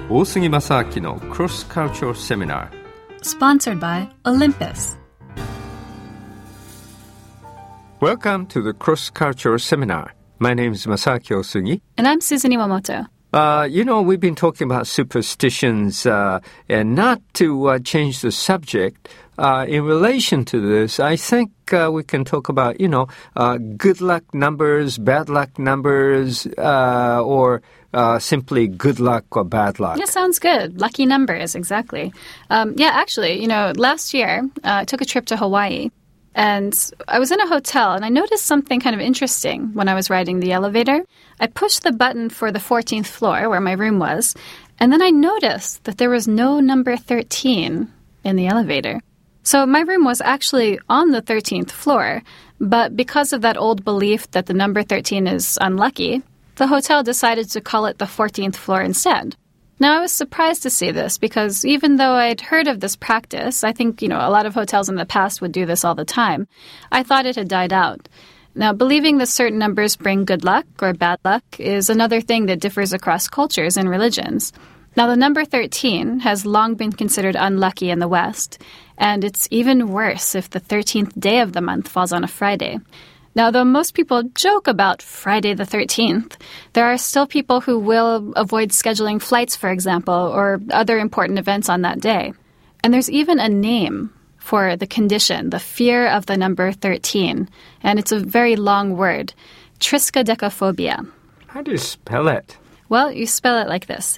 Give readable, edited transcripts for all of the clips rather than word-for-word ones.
大杉正明の Cross Cultural Seminar Sponsored by Olympus. Welcome to the Cross Cultural Seminar. My name is Masaaki Osugi. And I'm Susan Iwamoto. We've been talking about superstitions, and not to change the subject, in relation to this, I think we can talk about, good luck numbers, bad luck numbers, or simply good luck or bad luck. Yeah, sounds good. Lucky numbers, exactly. Actually, last year, I took a trip to Hawaii. And I was in a hotel, and I noticed something kind of interesting when I was riding the elevator. I pushed the button for the 14th floor, where my room was, and then I noticed that there was no number 13 in the elevator. So my room was actually on the 13th floor, but because of that old belief that the number 13 is unlucky, the hotel decided to call it the 14th floor instead. Now, I was surprised to see this because even though I'd heard of this practice, I think, a lot of hotels in the past would do this all the time, I thought it had died out. Now, believing that certain numbers bring good luck or bad luck is another thing that differs across cultures and religions. Now, the number 13 has long been considered unlucky in the West, and it's even worse if the 13th day of the month falls on a Friday. Now, though most people joke about Friday the 13th, there are still people who will avoid scheduling flights, for example, or other important events on that day. And there's even a name for the condition, the fear of the number 13, and it's a very long word, triskaidekaphobia. How do you spell it? Well, you spell it like this,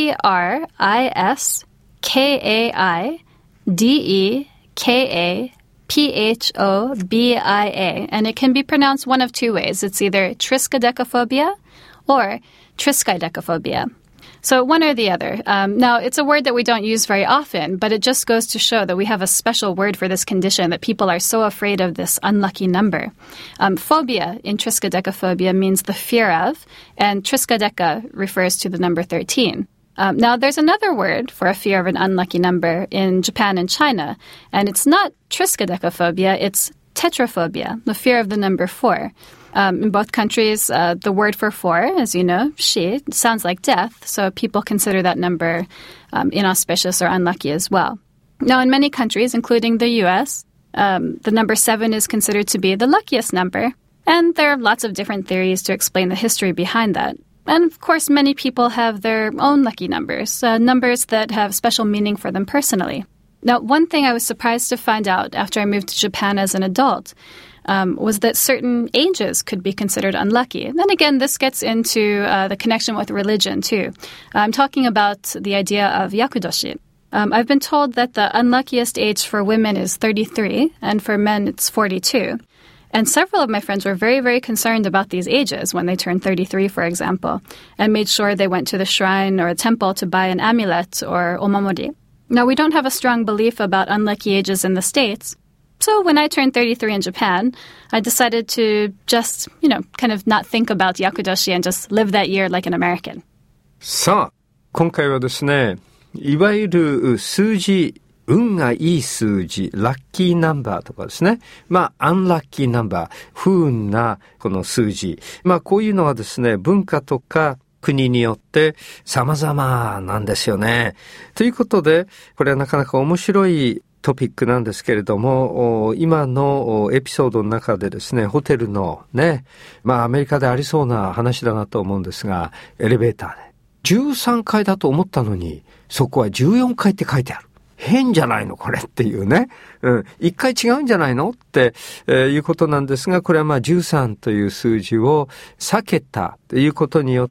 Triskaidekaphobia, and it can be pronounced one of two ways. It's either triskaidekaphobia or triskaidekaphobia. So one or the other. Now, it's a word that we don't use very often, but it just goes to show that we have a special word for this condition, that people are so afraid of this unlucky number. Phobia in triskaidekaphobia means the fear of, and triskaideka refers to the number 13. Now, there's another word for a fear of an unlucky number in Japan and China, and it's not triskaidekaphobia, it's tetraphobia, the fear of the number 4. In both countries, the word for 4, as you know, shi, sounds like death, so people consider that number inauspicious or unlucky as well. Now, in many countries, including the U.S., the number 7 is considered to be the luckiest number, and there are lots of different theories to explain the history behind that. And, of course, many people have their own lucky numbers, numbers that have special meaning for them personally. Now, one thing I was surprised to find out after I moved to Japan as an adult was that certain ages could be considered unlucky. And then again, this gets into the connection with religion, too. I'm talking about the idea of yakudoshi. I've been told that the unluckiest age for women is 33, and for men it's 42. And several of my friends were very, very concerned about these ages when they turned 33, for example, and made sure they went to the shrine or a temple to buy an amulet or omamori. Now, we don't have a strong belief about unlucky ages in the States. So when I turned 33 in Japan, I decided to just, kind of not think about yakudoshi and just live that year like an American. さあ、今回はですね、いわゆる数字、運がいい数字、ラッキーナンバーとかですね。アンラッキーナンバー、不運なこの数字。こういうのはですね、文化とか国によって様々なんですよね。ということで、これはなかなか面白いトピックなんですけれども、今のエピソードの中でですね、ホテルのね、アメリカでありそうな話だなと思うんですが、エレベーターで13階だと思ったのに、そこは14階って書いてある。変じゃないのこれっていうね。一回違うんじゃないのって、いうことなんですが、これは13という数字を避けたということによって、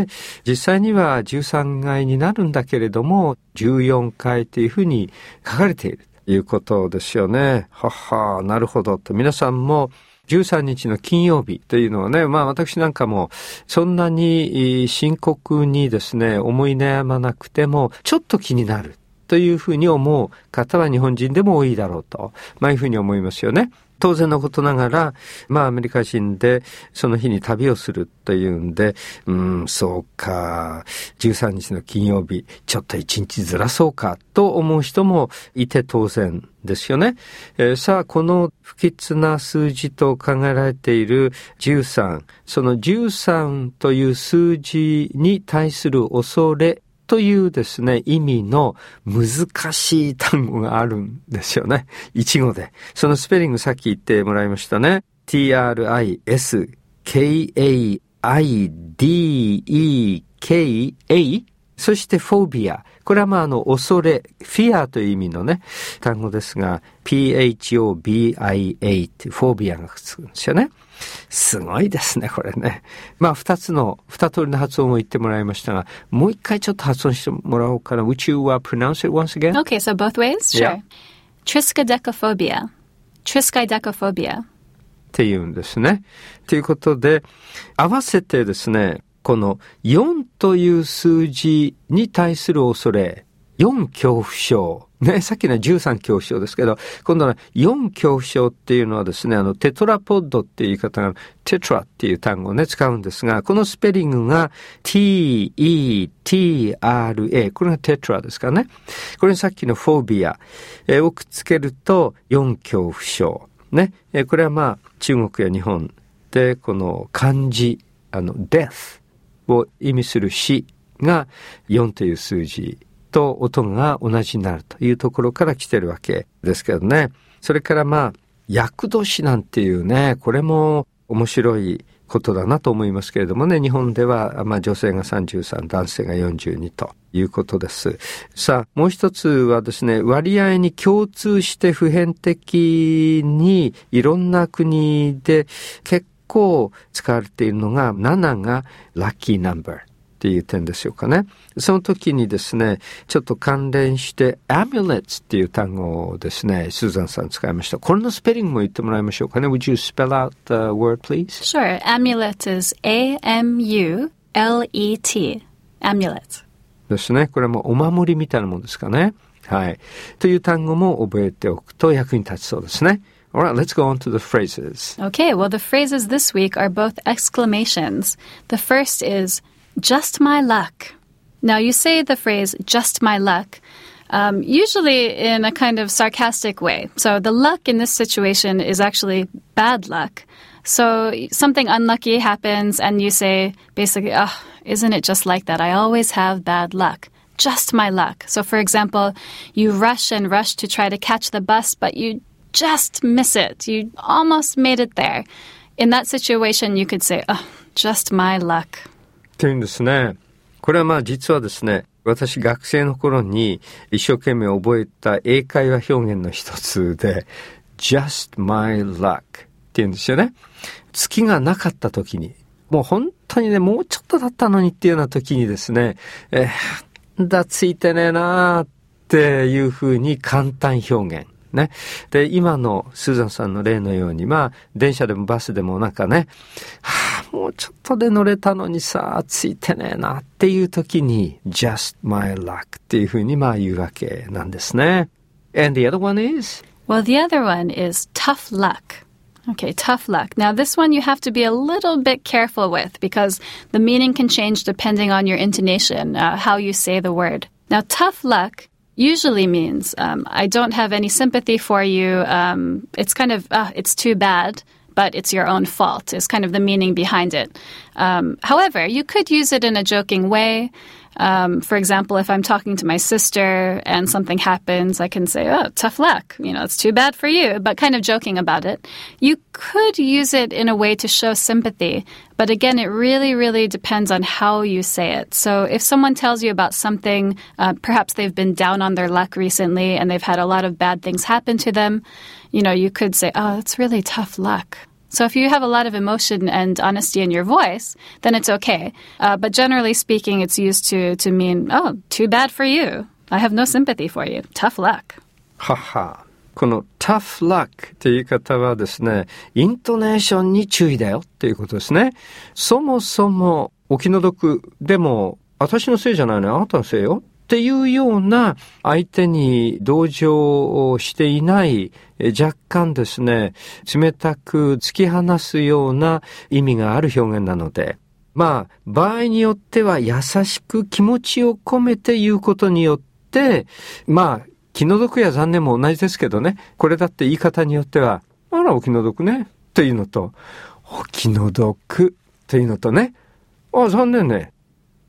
実際には13階になるんだけれども、14階というふうに書かれているということですよね。はは、なるほどと。皆さんも13日の金曜日というのはね、私なんかもそんなに深刻にですね、思い悩まなくてもちょっと気になるというふうに思う方は日本人でも多いだろうと、いうふうに思いますよね。当然のことながら、アメリカ人でその日に旅をするというんで、そうか、13日の金曜日、ちょっと1日ずらそうかと思う人もいて当然ですよね。さあ、この不吉な数字と考えられている13、その13という数字に対する恐れというですね、意味の難しい単語があるんですよね。いちごで。そのスペリングさっき言ってもらいましたね。triskaideeka。そしてフォービア。これは恐れ、フィアという意味のね、単語ですが、phobia ってフォービアがくっつくんですよね。すごいですね、これね。二通りの発音を言ってもらいましたが、もう一回ちょっと発音してもらおうかな。Would you pronounce it once again? Okay, so both ways? Yeah. Sure. Triskaidekaphobia. Triskaidekaphobia. っていうんですね。ということで、合わせてですね、この4という数字に対する恐れ、4恐怖症。ね、さっきの13恐怖症ですけど、今度は4恐怖症っていうのはですね、テトラポッドっていう言い方が、テトラっていう単語をね、使うんですが、このスペリングが T-E-T-R-A。これがテトラですからね。これにさっきのフォービアをくっつけると4恐怖症。ね。これは中国や日本で、この漢字、death を意味する死が4という数字と音が同じになるというところから来てるわけですけどね。それから厄年なんていうね、これも面白いことだなと思いますけれどもね、日本では女性が33、男性が42ということです。さあ、もう一つはですね、割合に共通して普遍的にいろんな国で結構使われているのが7がラッキーナンバーっていう点でしょうかね。その時にですね、ちょっと関連して amulets っていう単語をですね、スーザンさん使いました。これのスペリングも言ってもらいましょうかね。Would you spell out the word, please? Sure. Amulet is A-M-U-L-E-T. Amulet. ですね。これもお守りみたいなものですかね。はい。という単語も覚えておくと役に立ちそうですね。Alright, let's go on to the phrases. Okay, well, the phrases this week are both exclamations. The first is, just my luck. Now, you say the phrase, just my luck, usually in a kind of sarcastic way. So the luck in this situation is actually bad luck. So something unlucky happens and you say, basically, oh, isn't it just like that? I always have bad luck. Just my luck. So for example, you rush and rush to try to catch the bus, but you just miss it. You almost made it there. In that situation, you could say, oh, just my luck. っていうんですね。これは実はですね、私学生の頃に一生懸命覚えた英会話表現の一つで just my luck っていうんですよね。月がなかった時に、もう本当にね、もうちょっとだったのにっていうような時にですね、ついてねえなーっていうふうに簡単表現。ね。で、今のスーザンさんの例のように、電車でもバスでもなんかね、もうちょっとで乗れたのにさ、ついてねえなっていう時に、just my luck っていうふうに言うわけなんですね。And the other one is? Well, the other one is tough luck. Okay, tough luck. Now, this one you have to be a little bit careful with because the meaning can change depending on your intonation, how you say the word. Now, tough luck usually means I don't have any sympathy for you. It's kind of, it's too bad, but it's your own fault is kind of the meaning behind it. However, you could use it in a joking way. For example, if I'm talking to my sister and something happens, I can say, oh, tough luck. You know, it's too bad for you, but kind of joking about it. You could use it in a way to show sympathy. But again, it really, really depends on how you say it. So if someone tells you about something, perhaps they've been down on their luck recently and they've had a lot of bad things happen to them, you could say, oh, it's really tough luck. So if you have a lot of emotion and honesty in your voice, then it's okay. But generally speaking, it's used to mean, oh, too bad for you. I have no sympathy for you. Tough luck. はは。この tough luck っていう言い方はですね、イントネーションに注意だよっていうことですね。そもそもお気の毒でも、私のせいじゃないの、あなたのせいよ。っていうような相手に同情をしていない若干ですね、冷たく突き放すような意味がある表現なので、場合によっては優しく気持ちを込めて言うことによって、気の毒や残念も同じですけどね、これだって言い方によっては、あらお気の毒ね、というのと、お気の毒というのとね、あ、残念ね。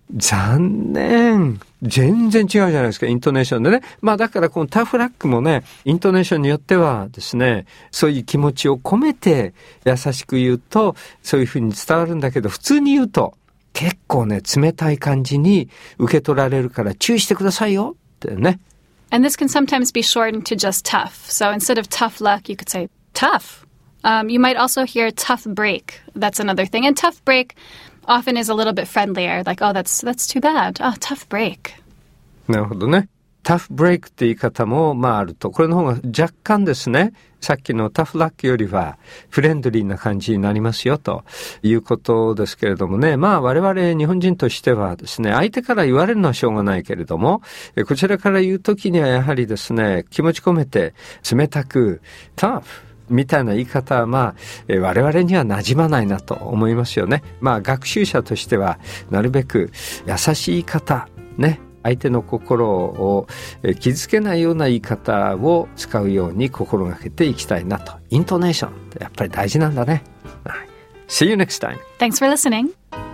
残念。全然違うじゃないですか、イントネーションでね。まあだからこのタフラックもね、イントネーションによってはですね、そういう気持ちを込めて優しく言うと、そういうふうに伝わるんだけど、普通に言うと、結構ね、冷たい感じに受け取られるから注意してくださいよってね。 And this can sometimes be shortened to just tough. So instead of tough luck, you could say tough. You might also hear tough break. That's another thing. And tough break often is a little bit friendlier. Like, oh, that's too bad. Oh, tough break. なるほどね。タフブレイクって言い方もまああると。これの方が若干ですね、さっきのタフラックよりはフレンドリーな感じになりますよということですけれどもね。まあ我々日本人としてはですね、相手から言われるのはしょうがないけれども、こちらから言うときにはやはりですね、気持ち込めて冷たくタフみたいな言い方はまあ、我々には馴染まないなと思いますよね。まあ学習者としてはなるべく優しい言い方ね、相手の心を傷つけないような言い方を使うように心がけていきたいなと。イントネーションってやっぱり大事なんだね。はい、See you next time. Thanks for listening.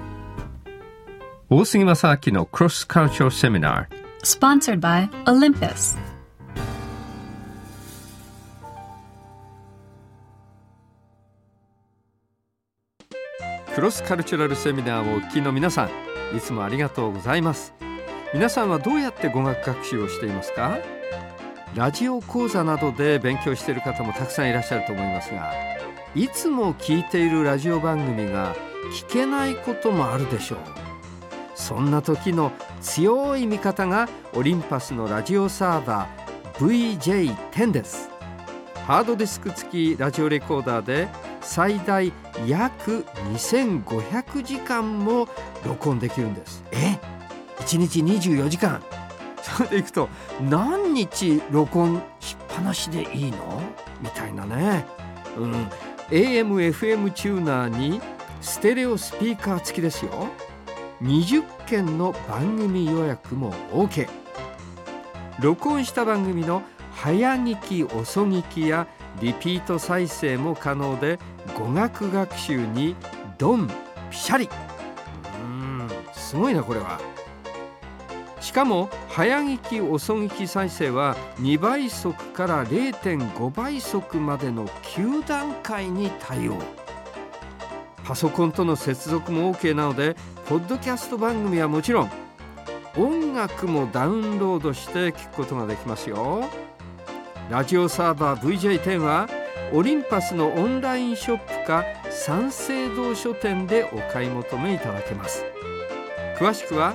大杉正明の Cross Cultural Seminar Sponsored by Olympus. クロスカルチュラルセミナーをお聞きの皆さん、いつもありがとうございます。皆さんはどうやって語学学習をしていますか？ラジオ講座などで勉強している方もたくさんいらっしゃると思いますが、いつも聞いているラジオ番組が聞けないこともあるでしょう。そんな時の強い味方がオリンパスのラジオサーバー VJ10 です。ハードディスク付きラジオレコーダーで最大約2500時間も録音できるんです。1日24時間。それでいくと何日録音しっぱなしでいいのみたいなね。AM、FM チューナーにステレオスピーカー付きですよ。20件の番組予約も OK。 録音した番組の早聞き遅聞きやリピート再生も可能で、語学学習にドンピシャリ。すごいなこれは。しかも早聞き遅聞き再生は2倍速から 0.5 倍速までの9段階に対応。パソコンとの接続も OK なので、ポッドキャスト番組はもちろん音楽もダウンロードして聞くことができますよ。ラジオサーバー VJ10 はオリンパスのオンラインショップか三省堂書店でお買い求めいただけます。詳しくは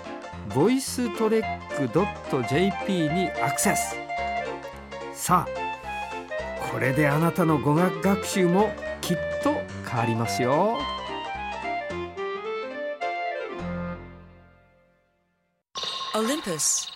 voicetrek.jp にアクセス。さあ、これであなたの語学学習もきっと変わりますよ。 Olympus.